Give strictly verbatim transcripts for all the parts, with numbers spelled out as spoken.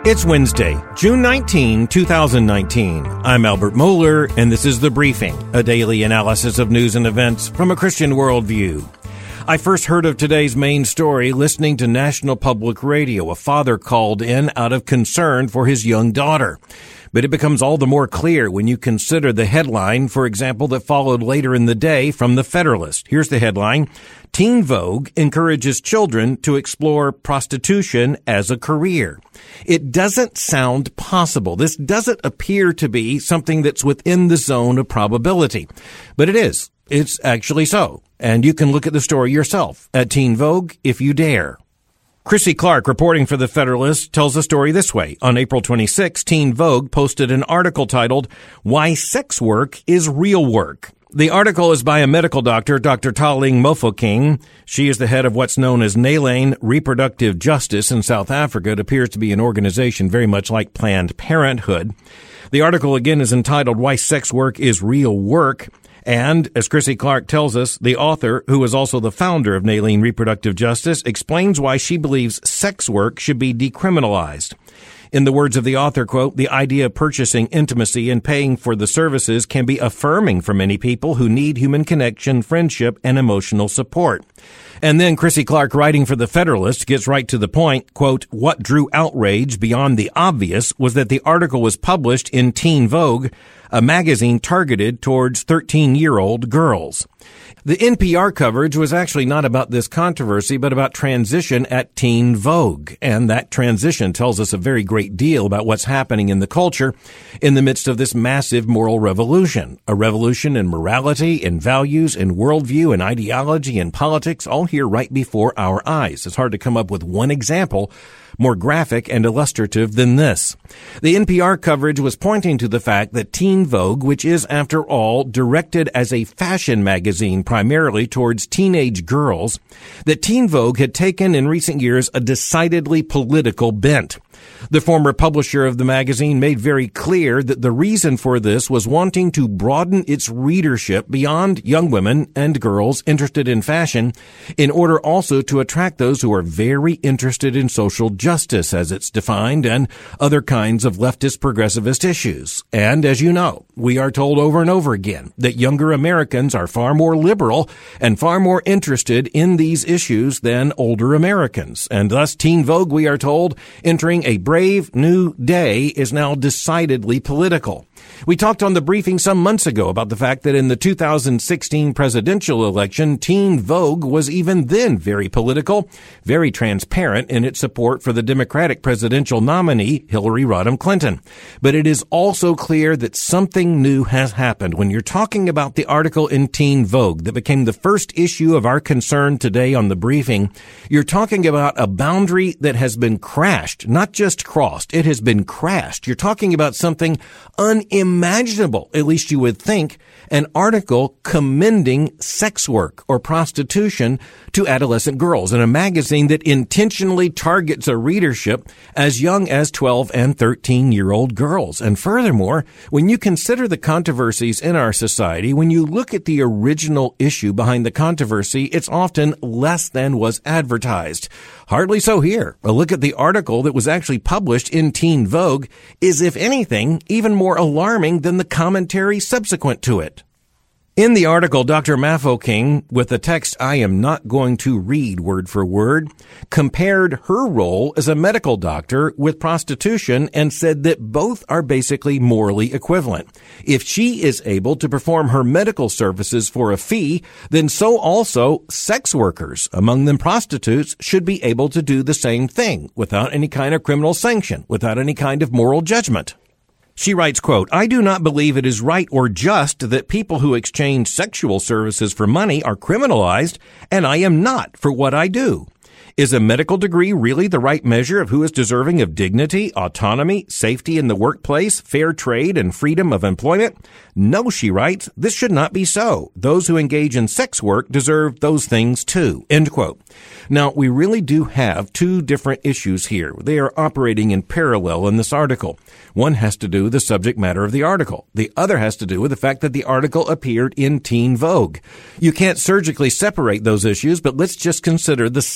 It's Wednesday, June nineteenth, twenty nineteen. I'm Albert Mohler, and this is The Briefing, a daily analysis of news and events from a Christian worldview. I first heard of today's main story listening to National Public Radio. A father called in out of concern for his young daughter. But it becomes all the more clear when you consider the headline, for example, that followed later in the day from The Federalist. Here's the headline: Teen Vogue encourages children to explore prostitution as a career. It doesn't sound possible. This doesn't appear to be something that's within the zone of probability. But it is. It's actually so. And you can look at the story yourself at Teen Vogue if you dare. Chrissy Clark, reporting for The Federalist, tells the story this way. On April twenty-sixth, Teen Vogue posted an article titled, "Why Sex Work is Real Work." The article is by a medical doctor, Doctor Taling Mofokeng. She is the head of what's known as Nalane Reproductive Justice in South Africa. It appears to be an organization very much like Planned Parenthood. The article again is entitled, "Why Sex Work is Real Work." And, as Chrissy Clark tells us, the author, who is also the founder of Nalane Reproductive Justice, explains why she believes sex work should be decriminalized. In the words of the author, quote, "The idea of purchasing intimacy and paying for the services can be affirming for many people who need human connection, friendship, and emotional support." And then Chrissy Clark, writing for The Federalist, gets right to the point, quote, "What drew outrage beyond the obvious was that the article was published in Teen Vogue, a magazine targeted towards thirteen-year-old girls." The N P R coverage was actually not about this controversy, but about transition at Teen Vogue. And that transition tells us a very great deal about what's happening in the culture in the midst of this massive moral revolution. A revolution in morality, in values, in worldview, in ideology, in politics, all here right before our eyes. It's hard to come up with one example more graphic and illustrative than this. The N P R coverage was pointing to the fact that Teen Vogue, which is, after all, directed as a fashion magazine primarily towards teenage girls, that Teen Vogue had taken in recent years a decidedly political bent. The former publisher of the magazine made very clear that the reason for this was wanting to broaden its readership beyond young women and girls interested in fashion, in order also to attract those who are very interested in social justice, as it's defined, and other kinds of leftist progressivist issues. And as you know, we are told over and over again that younger Americans are far more liberal and far more interested in these issues than older Americans. And thus, Teen Vogue, we are told, entering a brave new day, is now decidedly political. We talked on The Briefing some months ago about the fact that in the two thousand sixteen presidential election, Teen Vogue was even then very political, very transparent in its support for the Democratic presidential nominee, Hillary Rodham Clinton. But it is also clear that something new has happened. When you're talking about the article in Teen Vogue that became the first issue of our concern today on The Briefing, you're talking about a boundary that has been crashed, not just crossed. It has been crashed. You're talking about something unimaginable, at least you would think, an article commending sex work or prostitution to adolescent girls in a magazine that intentionally targets a readership as young as twelve and thirteen-year-old girls. And furthermore, when you consider the controversies in our society, when you look at the original issue behind the controversy, it's often less than was advertised. Hardly so here. A look at the article that was actually published in Teen Vogue is, if anything, even more alarming than the commentary subsequent to it. In the article, Doctor Mofokeng, with the text I am not going to read word for word, compared her role as a medical doctor with prostitution and said that both are basically morally equivalent. If she is able to perform her medical services for a fee, then so also sex workers, among them prostitutes, should be able to do the same thing without any kind of criminal sanction, without any kind of moral judgment. She writes, quote, "I do not believe it is right or just that people who exchange sexual services for money are criminalized, and I am not for what I do. Is a medical degree really the right measure of who is deserving of dignity, autonomy, safety in the workplace, fair trade, and freedom of employment? No," she writes, "this should not be so. Those who engage in sex work deserve those things too." End quote. Now, we really do have two different issues here. They are operating in parallel in this article. One has to do with the subject matter of the article. The other has to do with the fact that the article appeared in Teen Vogue. You can't surgically separate those issues, but let's just consider the second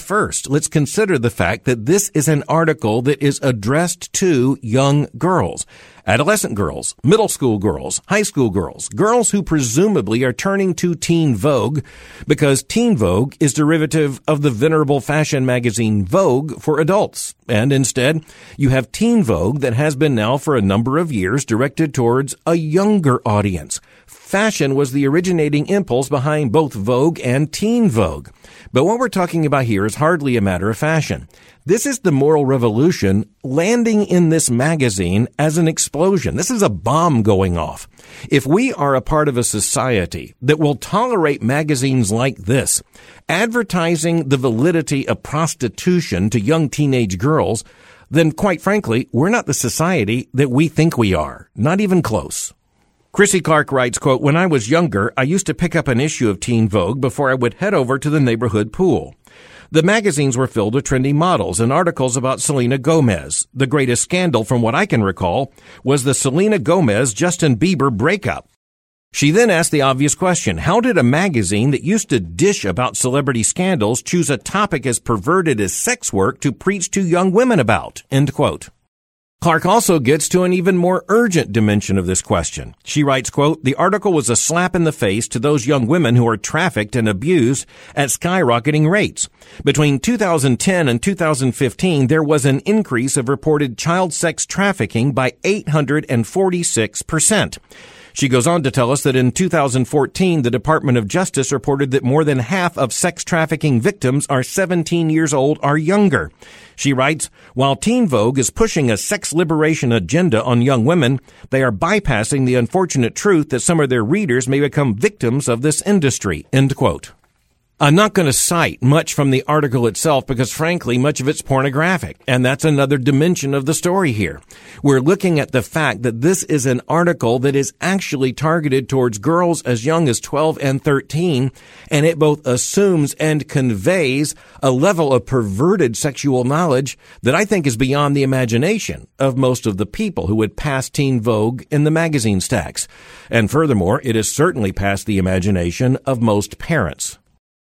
first, let's consider the fact that this is an article that is addressed to young girls. Adolescent girls, middle school girls, high school girls, girls who presumably are turning to Teen Vogue because Teen Vogue is derivative of the venerable fashion magazine Vogue for adults. And instead, you have Teen Vogue that has been now for a number of years directed towards a younger audience. Fashion was the originating impulse behind both Vogue and Teen Vogue. But what we're talking about here is hardly a matter of fashion. This is the moral revolution landing in this magazine as an explosion. This is a bomb going off. If we are a part of a society that will tolerate magazines like this, advertising the validity of prostitution to young teenage girls, then quite frankly, we're not the society that we think we are. Not even close. Chrissy Clark writes, quote, "When I was younger, I used to pick up an issue of Teen Vogue before I would head over to the neighborhood pool. The magazines were filled with trendy models and articles about Selena Gomez. The greatest scandal, from what I can recall, was the Selena Gomez-Justin Bieber breakup. She then asked the obvious question, how did a magazine that used to dish about celebrity scandals choose a topic as perverted as sex work to preach to young women about?" End quote. Clark also gets to an even more urgent dimension of this question. She writes, quote, "The article was a slap in the face to those young women who are trafficked and abused at skyrocketing rates. Between two thousand ten and two thousand fifteen, there was an increase of reported child sex trafficking by eight hundred forty-six percent. She goes on to tell us that in two thousand fourteen, the Department of Justice reported that more than half of sex trafficking victims are seventeen years old or younger. She writes, "While Teen Vogue is pushing a sex liberation agenda on young women, they are bypassing the unfortunate truth that some of their readers may become victims of this industry." End quote. I'm not going to cite much from the article itself because, frankly, much of it's pornographic, and that's another dimension of the story here. We're looking at the fact that this is an article that is actually targeted towards girls as young as twelve and thirteen, and it both assumes and conveys a level of perverted sexual knowledge that I think is beyond the imagination of most of the people who would pass Teen Vogue in the magazine stacks. And furthermore, it is certainly past the imagination of most parents.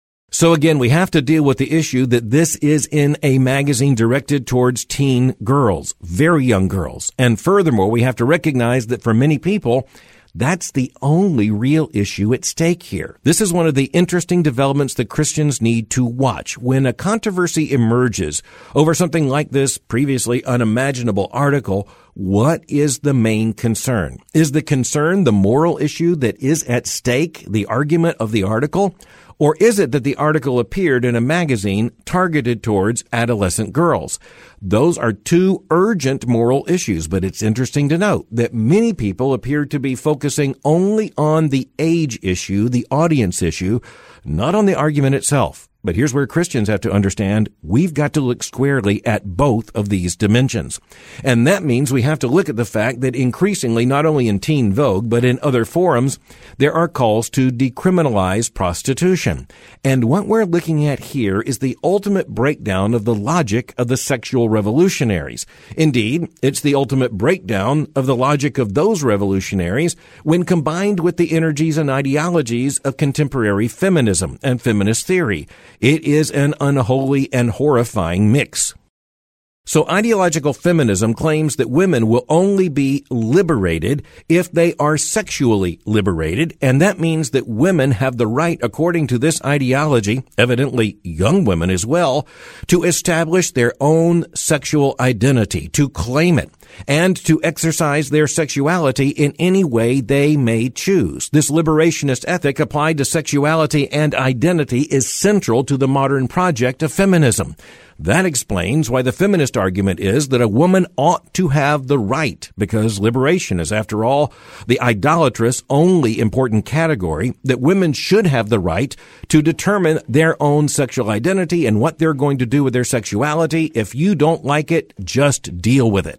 So again, we have to deal with the issue that this is in a magazine directed towards teen girls, very young girls. And furthermore, we have to recognize that for many people, that's the only real issue at stake here. This is one of the interesting developments that Christians need to watch. When a controversy emerges over something like this previously unimaginable article, what is the main concern? Is the concern the moral issue that is at stake, the argument of the article? Or is it that the article appeared in a magazine targeted towards adolescent girls? Those are two urgent moral issues, but it's interesting to note that many people appear to be focusing only on the age issue, the audience issue, not on the argument itself. But here's where Christians have to understand we've got to look squarely at both of these dimensions. And that means we have to look at the fact that increasingly, not only in Teen Vogue, but in other forums, there are calls to decriminalize prostitution. And what we're looking at here is the ultimate breakdown of the logic of the sexual revolutionaries. Indeed, it's the ultimate breakdown of the logic of those revolutionaries when combined with the energies and ideologies of contemporary feminism and feminist theory. It is an unholy and horrifying mix. So ideological feminism claims that women will only be liberated if they are sexually liberated, and that means that women have the right, according to this ideology, evidently young women as well, to establish their own sexual identity, to claim it, and to exercise their sexuality in any way they may choose. This liberationist ethic applied to sexuality and identity is central to the modern project of feminism. That explains why the feminist argument is that a woman ought to have the right, because liberation is, after all, the idolatrous only important category, that women should have the right to determine their own sexual identity and what they're going to do with their sexuality. If you don't like it, just deal with it.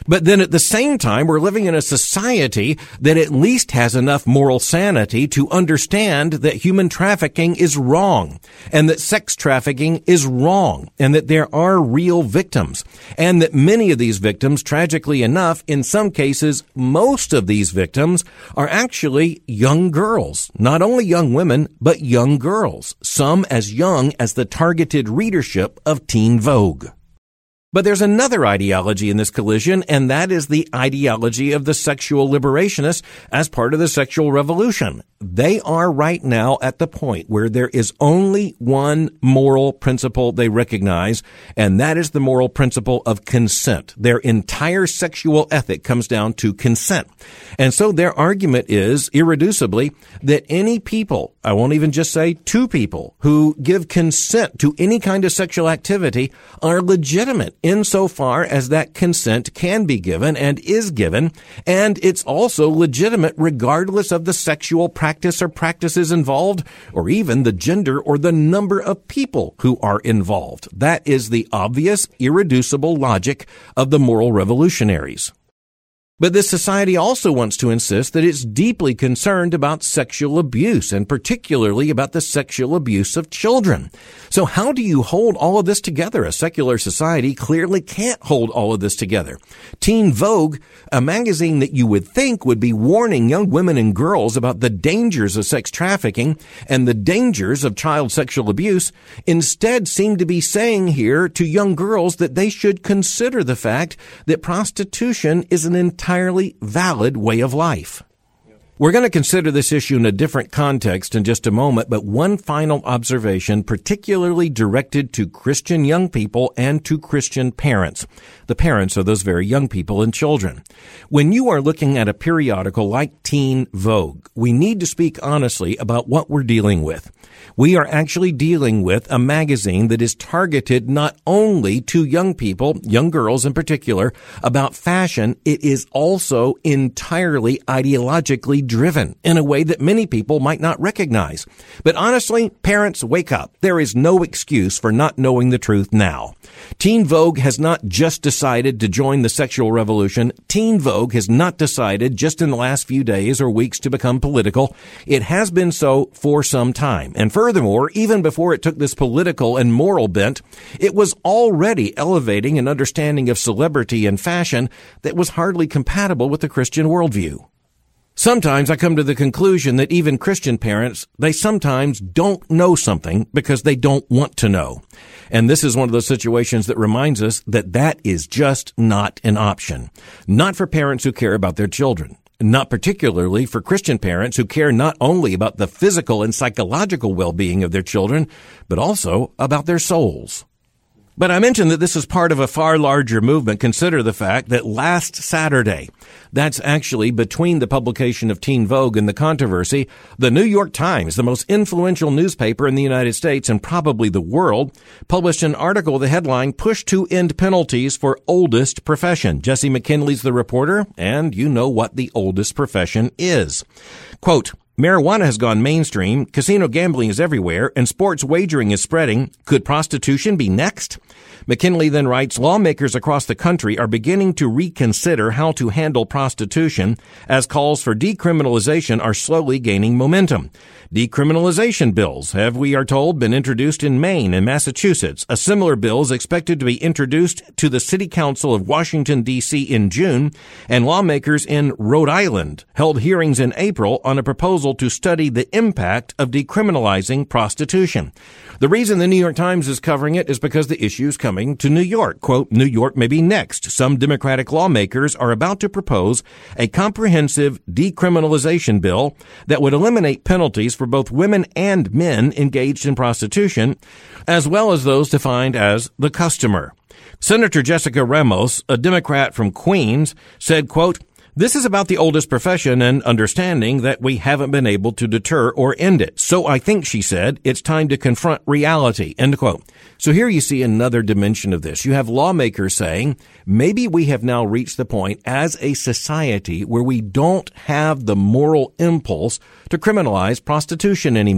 But then at the same time, we're living in a society that at least has enough moral sanity to understand that human trafficking is wrong, and that sex trafficking is wrong, and that there are real victims, and that many of these victims, tragically enough, in some cases, most of these victims are actually young girls. Not only young women, but young girls, some as young as the targeted readership of Teen Vogue. But there's another ideology in this collision, and that is the ideology of the sexual liberationists as part of the sexual revolution. They are right now at the point where there is only one moral principle they recognize, and that is the moral principle of consent. Their entire sexual ethic comes down to consent. And so their argument is, irreducibly, that any people, I won't even just say two people, who give consent to any kind of sexual activity are legitimate insofar as that consent can be given and is given, and it's also legitimate regardless of the sexual practice or practices involved, or even the gender or the number of people who are involved. That is the obvious, irreducible logic of the moral revolutionaries. But this society also wants to insist that it's deeply concerned about sexual abuse, and particularly about the sexual abuse of children. So how do you hold all of this together? A secular society clearly can't hold all of this together. Teen Vogue, a magazine that you would think would be warning young women and girls about the dangers of sex trafficking and the dangers of child sexual abuse, instead seem to be saying here to young girls that they should consider the fact that prostitution is an entire entirely valid way of life. We're going to consider this issue in a different context in just a moment, but one final observation particularly directed to Christian young people and to Christian parents, the parents of those very young people and children. When you are looking at a periodical like Teen Vogue, we need to speak honestly about what we're dealing with. We are actually dealing with a magazine that is targeted not only to young people, young girls in particular, about fashion, it is also entirely ideologically driven in a way that many people might not recognize. But honestly, parents, wake up. There is no excuse for not knowing the truth now. Teen Vogue has not just decided to join the sexual revolution. Teen Vogue has not decided just in the last few days or weeks to become political. It has been so for some time. And furthermore, even before it took this political and moral bent, it was already elevating an understanding of celebrity and fashion that was hardly compatible with the Christian worldview. Sometimes I come to the conclusion that even Christian parents, they sometimes don't know something because they don't want to know. And this is one of those situations that reminds us that that is just not an option. Not for parents who care about their children. Not particularly for Christian parents who care not only about the physical and psychological well-being of their children, but also about their souls. But I mentioned that this is part of a far larger movement. Consider the fact that last Saturday, that's actually between the publication of Teen Vogue and the controversy, the New York Times, the most influential newspaper in the United States and probably the world, published an article, the headline, "Push to End Penalties for Oldest Profession." Jesse McKinley's the reporter, and you know what the oldest profession is. Quote, "Marijuana has gone mainstream, casino gambling is everywhere, and sports wagering is spreading. Could prostitution be next?" McKinley then writes, "Lawmakers across the country are beginning to reconsider how to handle prostitution as calls for decriminalization are slowly gaining momentum. Decriminalization bills have, we are told, been introduced in Maine and Massachusetts. A similar bill is expected to be introduced to the City Council of Washington, D C in June, and lawmakers in Rhode Island held hearings in April on a proposal to study the impact of decriminalizing prostitution." The reason the New York Times is covering it is because the issue is coming to New York. Quote, "New York may be next. Some Democratic lawmakers are about to propose a comprehensive decriminalization bill that would eliminate penalties for both women and men engaged in prostitution, as well as those defined as the customer." Senator Jessica Ramos, a Democrat from Queens, said, quote, "This is about the oldest profession and understanding that we haven't been able to deter or end it. So I think," she said, "it's time to confront reality," end quote. So here you see another dimension of this. You have lawmakers saying, maybe we have now reached the point as a society where we don't have the moral impulse to criminalize prostitution anymore.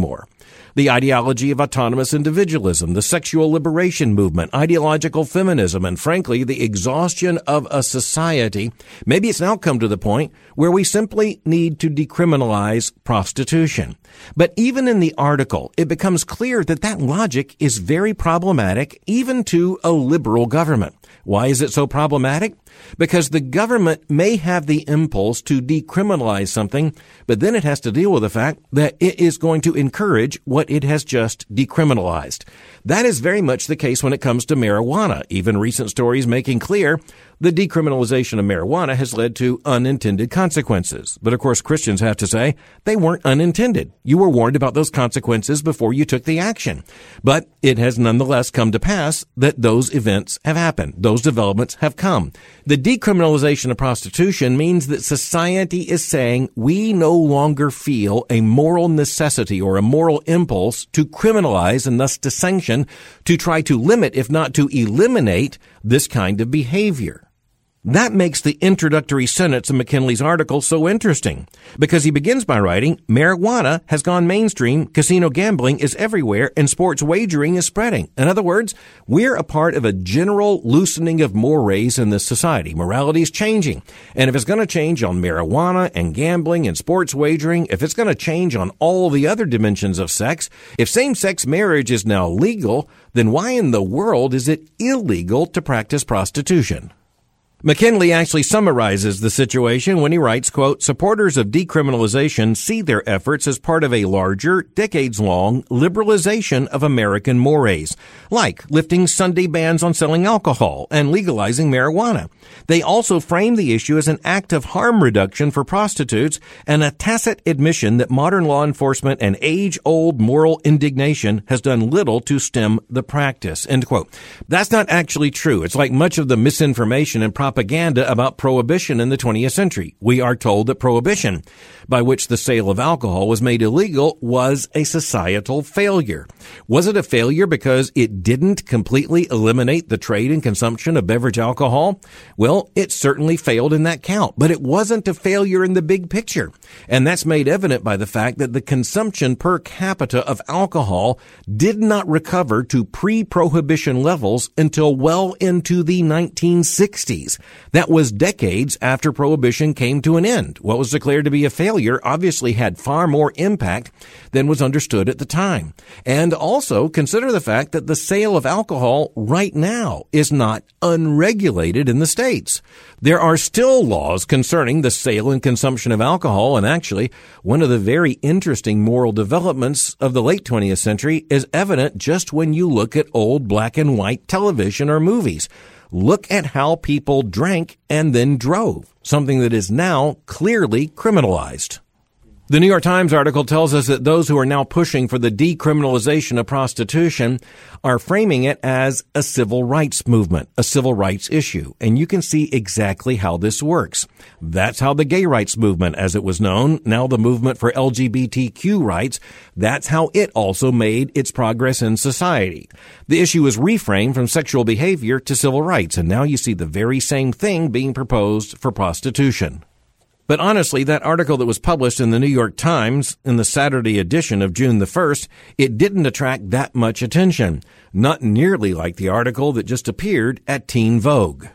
The ideology of autonomous individualism, the sexual liberation movement, ideological feminism, and frankly, the exhaustion of a society. Maybe it's now come to the point where we simply need to decriminalize prostitution. But even in the article, it becomes clear that that logic is very problematic, even to a liberal government. Why is it so problematic? Because the government may have the impulse to decriminalize something, but then it has to deal with the fact that it is going to encourage what it has just decriminalized. That is very much the case when it comes to marijuana. Even recent stories making clear the decriminalization of marijuana has led to unintended consequences. But of course, Christians have to say they weren't unintended. You were warned about those consequences before you took the action. But it has nonetheless come to pass that those events have happened. Those developments have come. The decriminalization of prostitution means that society is saying we no longer feel a moral necessity or a moral impulse to criminalize and thus to sanction, to try to limit, if not to eliminate, this kind of behavior. That makes the introductory sentence of McKinley's article so interesting, because he begins by writing, marijuana has gone mainstream, casino gambling is everywhere, and sports wagering is spreading. In other words, we're a part of a general loosening of mores in this society. Morality is changing. And if it's going to change on marijuana and gambling and sports wagering, if it's going to change on all the other dimensions of sex, if same-sex marriage is now legal, then why in the world is it illegal to practice prostitution? McKinley actually summarizes the situation when he writes, quote, supporters of decriminalization see their efforts as part of a larger, decades-long liberalization of American mores, like lifting Sunday bans on selling alcohol and legalizing marijuana. They also frame the issue as an act of harm reduction for prostitutes and a tacit admission that modern law enforcement and age-old moral indignation has done little to stem the practice, end quote. That's not actually true. It's like much of the misinformation and propaganda propaganda about prohibition in the twentieth century. We are told that prohibition, by which the sale of alcohol was made illegal, was a societal failure. Was it a failure because it didn't completely eliminate the trade and consumption of beverage alcohol? Well, it certainly failed in that count, but it wasn't a failure in the big picture. And that's made evident by the fact that the consumption per capita of alcohol did not recover to pre-prohibition levels until well into the nineteen sixties. That was decades after Prohibition came to an end. What was declared to be a failure obviously had far more impact than was understood at the time. And also consider the fact that the sale of alcohol right now is not unregulated in the states. There are still laws concerning the sale and consumption of alcohol, and actually, one of the very interesting moral developments of the late twentieth century is evident just when you look at old black and white television or movies. Look at how people drank and then drove, something that is now clearly criminalized. The New York Times article tells us that those who are now pushing for the decriminalization of prostitution are framing it as a civil rights movement, a civil rights issue. And you can see exactly how this works. That's how the gay rights movement, as it was known, now the movement for L G B T Q rights, that's how it also made its progress in society. The issue is reframed from sexual behavior to civil rights, and now you see the very same thing being proposed for prostitution. But honestly, that article that was published in the New York Times in the Saturday edition of June the first, it didn't attract that much attention. Not nearly like the article that just appeared at Teen Vogue.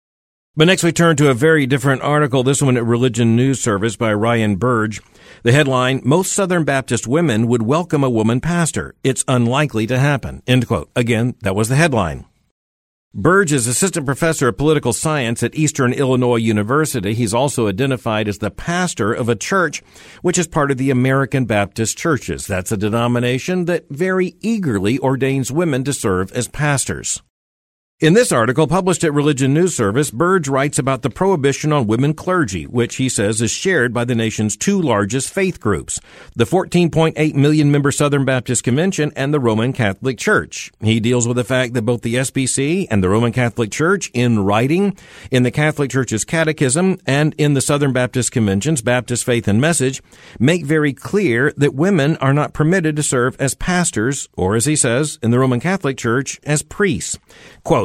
But next we turn to a very different article, this one at Religion News Service by Ryan Burge. The headline, most Southern Baptist women would welcome a woman pastor. It's unlikely to happen, end quote. Again, that was the headline. Burge is assistant professor of political science at Eastern Illinois University. He's also identified as the pastor of a church, which is part of the American Baptist Churches. That's a denomination that very eagerly ordains women to serve as pastors. In this article published at Religion News Service, Burge writes about the prohibition on women clergy, which he says is shared by the nation's two largest faith groups, the fourteen point eight million member Southern Baptist Convention and the Roman Catholic Church. He deals with the fact that both the S B C and the Roman Catholic Church, in writing, in the Catholic Church's Catechism, and in the Southern Baptist Convention's Baptist Faith and Message, make very clear that women are not permitted to serve as pastors, or as he says, in the Roman Catholic Church, as priests. Quote,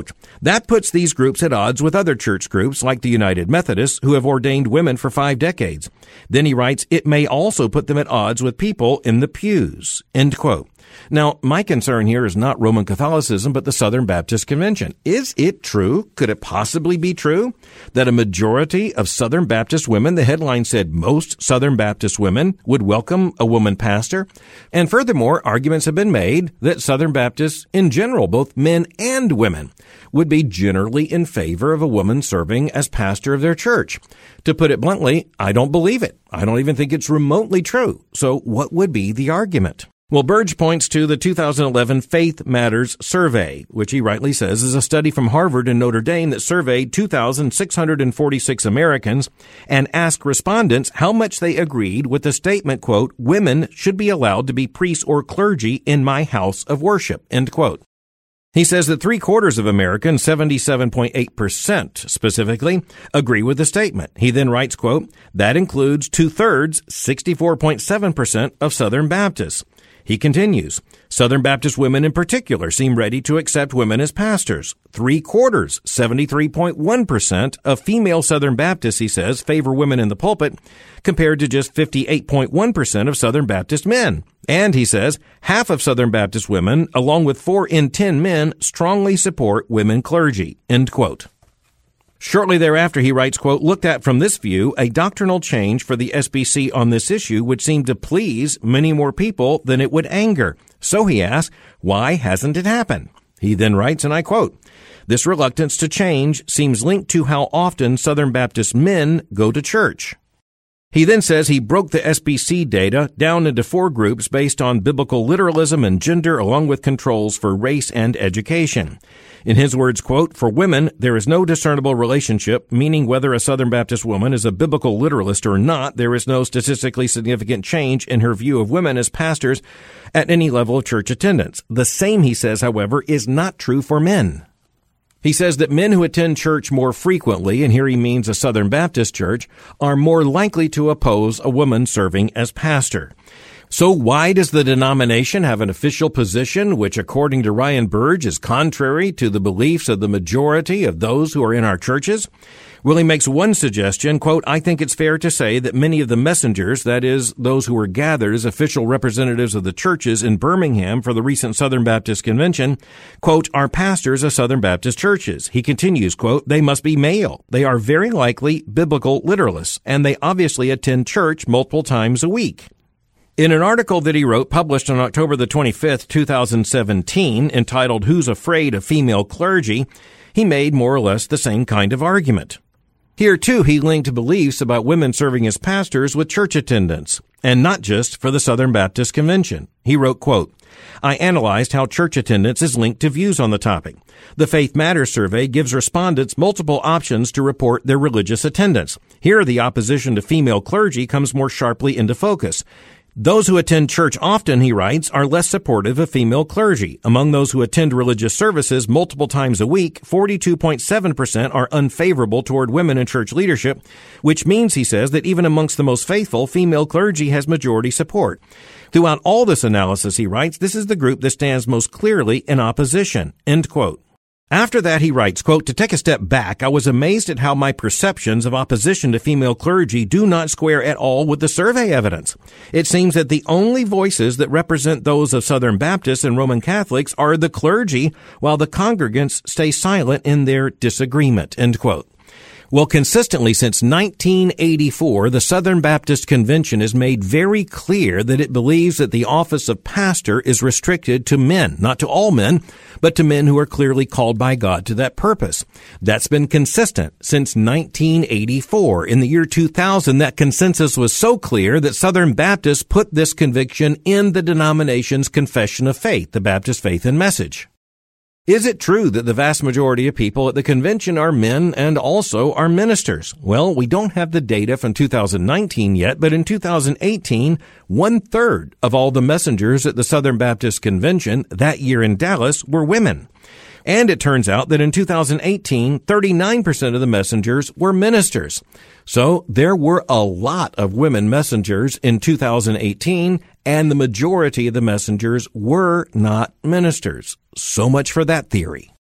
Quote, that puts these groups at odds with other church groups like the United Methodists who have ordained women for five decades. Then he writes, it may also put them at odds with people in the pews. End quote. Now, my concern here is not Roman Catholicism, but the Southern Baptist Convention. Is it true? Could it possibly be true that a majority of Southern Baptist women, the headline said most Southern Baptist women, would welcome a woman pastor? And furthermore, arguments have been made that Southern Baptists in general, both men and women, would be generally in favor of a woman serving as pastor of their church. To put it bluntly, I don't believe it. I don't even think it's remotely true. So what would be the argument? Well, Burge points to the two thousand eleven Faith Matters survey, which he rightly says is a study from Harvard and Notre Dame that surveyed two thousand six hundred forty-six Americans and asked respondents how much they agreed with the statement, quote, women should be allowed to be priests or clergy in my house of worship, end quote. He says that three quarters of Americans, seventy-seven point eight percent specifically, agree with the statement. He then writes, quote, that includes two thirds, sixty-four point seven percent of Southern Baptists. He continues, Southern Baptist women in particular seem ready to accept women as pastors. Three quarters, seventy-three point one percent of female Southern Baptists, he says, favor women in the pulpit, compared to just fifty-eight point one percent of Southern Baptist men. And he says, half of Southern Baptist women, along with four in ten men, strongly support women clergy, end quote. Shortly thereafter, he writes, quote, looked at from this view, a doctrinal change for the S B C on this issue would seem to please many more people than it would anger. So he asks, why hasn't it happened? He then writes, and I quote, this reluctance to change seems linked to how often Southern Baptist men go to church. He then says he broke the S B C data down into four groups based on biblical literalism and gender, along with controls for race and education. In his words, quote, for women, there is no discernible relationship, meaning whether a Southern Baptist woman is a biblical literalist or not, there is no statistically significant change in her view of women as pastors at any level of church attendance. The same, he says, however, is not true for men. He says that men who attend church more frequently, and here he means a Southern Baptist church, are more likely to oppose a woman serving as pastor. So why does the denomination have an official position which, according to Ryan Burge, is contrary to the beliefs of the majority of those who are in our churches? Well, he makes one suggestion, quote, I think it's fair to say that many of the messengers, that is, those who were gathered as official representatives of the churches in Birmingham for the recent Southern Baptist Convention, quote, are pastors of Southern Baptist churches. He continues, quote, they must be male. They are very likely biblical literalists, and they obviously attend church multiple times a week. In an article that he wrote published on October the twenty-fifth, two thousand seventeen, entitled Who's Afraid of Female Clergy, he made more or less the same kind of argument. Here, too, he linked beliefs about women serving as pastors with church attendance, and not just for the Southern Baptist Convention. He wrote, quote, I analyzed how church attendance is linked to views on the topic. The Faith Matters survey gives respondents multiple options to report their religious attendance. Here, the opposition to female clergy comes more sharply into focus. Those who attend church often, he writes, are less supportive of female clergy. Among those who attend religious services multiple times a week, forty-two point seven percent are unfavorable toward women in church leadership, which means, he says, that even amongst the most faithful, female clergy has majority support. Throughout all this analysis, he writes, this is the group that stands most clearly in opposition, end quote. After that, he writes, quote, to take a step back, I was amazed at how my perceptions of opposition to female clergy do not square at all with the survey evidence. It seems that the only voices that represent those of Southern Baptists and Roman Catholics are the clergy, while the congregants stay silent in their disagreement, end quote. Well, consistently since nineteen eighty-four, the Southern Baptist Convention has made very clear that it believes that the office of pastor is restricted to men, not to all men, but to men who are clearly called by God to that purpose. That's been consistent since nineteen eighty-four. In the year two thousand, that consensus was so clear that Southern Baptists put this conviction in the denomination's confession of faith, the Baptist Faith and Message. Is it true that the vast majority of people at the convention are men and also are ministers? Well, we don't have the data from two thousand nineteen yet, but in two thousand eighteen, one-third of all the messengers at the Southern Baptist Convention that year in Dallas were women. And it turns out that in two thousand eighteen, thirty-nine percent of the messengers were ministers. So there were a lot of women messengers in two thousand eighteen, and the majority of the messengers were not ministers. So much for that theory.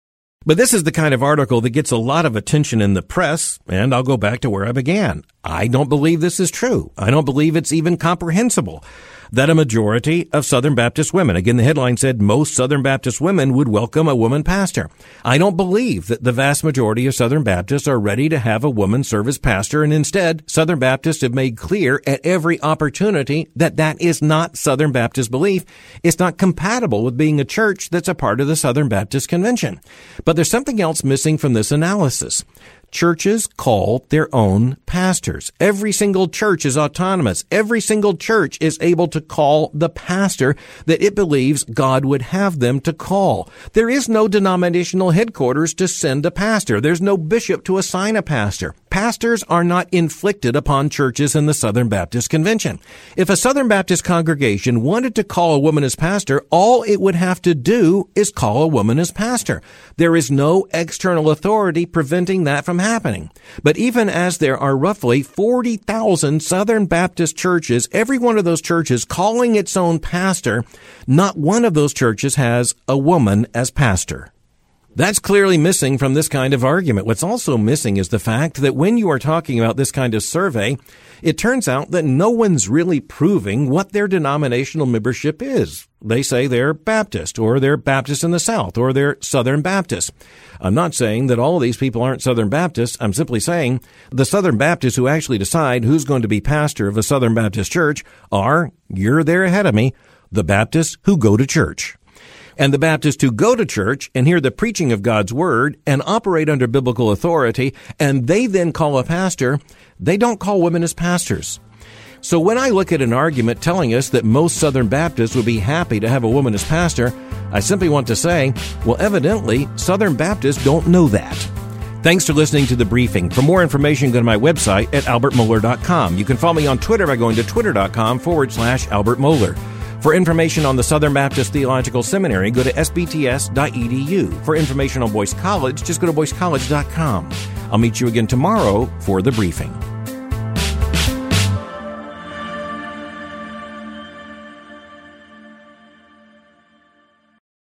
But this is the kind of article that gets a lot of attention in the press, and I'll go back to where I began. I don't believe this is true. I don't believe it's even comprehensible that a majority of Southern Baptist women, again, the headline said most Southern Baptist women would welcome a woman pastor. I don't believe that the vast majority of Southern Baptists are ready to have a woman serve as pastor, and instead, Southern Baptists have made clear at every opportunity that that is not Southern Baptist belief. It's not compatible with being a church that's a part of the Southern Baptist Convention. But there's something else missing from this analysis. Churches call their own pastors. Every single church is autonomous. Every single church is able to call the pastor that it believes God would have them to call. There is no denominational headquarters to send a pastor. There's no bishop to assign a pastor. Pastors are not inflicted upon churches in the Southern Baptist Convention. If a Southern Baptist congregation wanted to call a woman as pastor, all it would have to do is call a woman as pastor. There is no external authority preventing that from happening. But even as there are roughly forty thousand Southern Baptist churches, every one of those churches calling its own pastor, not one of those churches has a woman as pastor. That's clearly missing from this kind of argument. What's also missing is the fact that when you are talking about this kind of survey, it turns out that no one's really proving what their denominational membership is. They say they're Baptist, or they're Baptist in the South, or they're Southern Baptist. I'm not saying that all of these people aren't Southern Baptists. I'm simply saying the Southern Baptists who actually decide who's going to be pastor of a Southern Baptist church are, you're there ahead of me, the Baptists who go to church. And the Baptists who go to church and hear the preaching of God's word and operate under biblical authority, and they then call a pastor, they don't call women as pastors. So when I look at an argument telling us that most Southern Baptists would be happy to have a woman as pastor, I simply want to say, well, evidently, Southern Baptists don't know that. Thanks for listening to The Briefing. For more information, go to my website at albert mohler dot com. You can follow me on Twitter by going to twitter.com forward slash Albert Mohler. For information on the Southern Baptist Theological Seminary, go to s b t s dot e d u. For information on Boyce College, just go to boyce college dot com. I'll meet you again tomorrow for The Briefing.